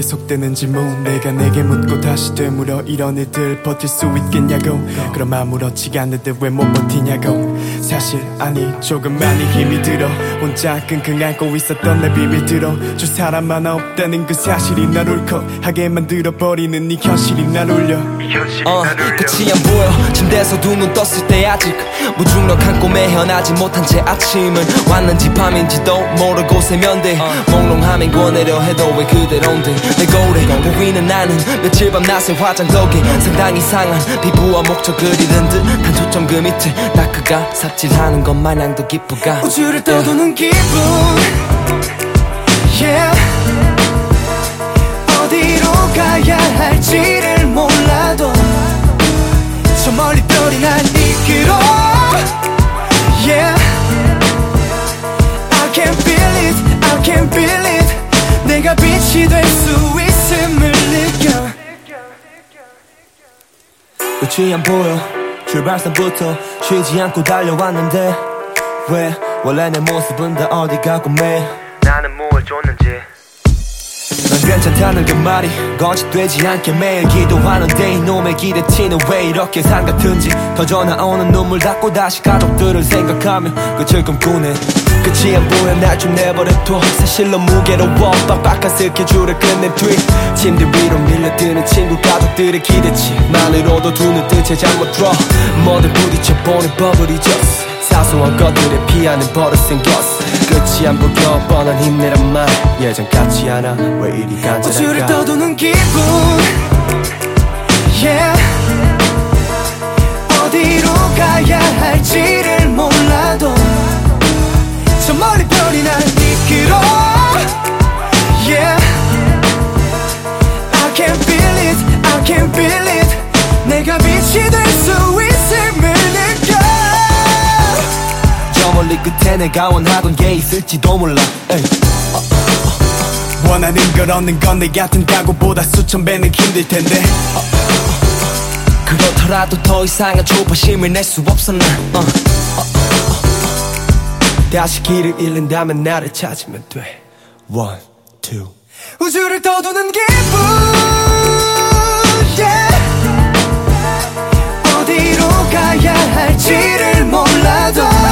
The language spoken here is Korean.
계속되는 질문 내가 내게 묻고 다시 되물어 이런 일들 버틸 수 있겠냐고 그럼 아무렇지가 않은데 왜 못 버티냐고 사실 아니 조금 많이 힘이 들어 혼자 끙끙 앓고 있었던 내 비밀 들어줄 사람만 없다는 그 사실이 날 울컥하게 만들어버리는 이 현실이 날 울려 끝이 안 보여 침대에서 두 눈 떴을 때 아직 무중력한 꿈에 헤어나지 못한 채 아침은 왔는지 밤인지도 모르고 세면대 몽롱함엔 권하려 해도 왜 그대로인데 내 거울에 보이는 나는 며칠 밤낮에 화장 덕에 상당히 상한 피부와 목젖을 잃은 듯한 초점 그 밑에 다크가 삽질하는 것 마냥도 기쁘가 우주를 떠도는 기분 yeah. 어디로 가야 할지를 몰라도 저 멀리 별이 날 이끌어 yeah. I can't feel it, I can't feel it 내가 빛이 될 수 있음을 느껴 끝이 안 보여 출발선부터 쉬지 않고 달려왔는데 왜 원래 내 모습은 다 어디 가고 매 나는 뭘 줬는지 난 괜찮다는 그 말이 거짓되지 않게 매일 기도하는데 이놈의 기대치는 왜 이렇게 산 같은지 터져 나오는 눈물 닦고 다시 가족들을 생각하며 끝을 꿈꾸네 끝이 안 보여 날 좀 내버려둬 사실 너무 무게로워 빡빡한 스케줄을 끝낸 뒤 침대 위로 밀려드는 친구 가족들의 기대치만으로도 두 눈 뜬 채 잠못 들어 뭐든 부딪혀보는 법을 잊었어 사소한 것들에 피하는 버릇 생겼어 끝이 안 보여 뻔한 힘내란 말 예전 같지 않아 왜 이리 간절할까 우주를 떠도는 기분 yeah. 어디로 가야 할지를 몰라도 저 멀리 별이 날 이끌어 yeah. I can't feel it, I can't feel it 내가 빛이 될 수 있음을 느껴 저 멀리 끝에 내가 원하던 게 있을지도 몰라 원하는 걸 얻는 건 내 같은 각오보다 수천 배는 힘들 텐데 그렇더라도 더 이상의 조바심을 낼 수 없어 난 다시 길을 잃는다면 나를 찾으면 돼 One, two 우주를 떠도는 기분 yeah. 어디로 가야 할지를 몰라도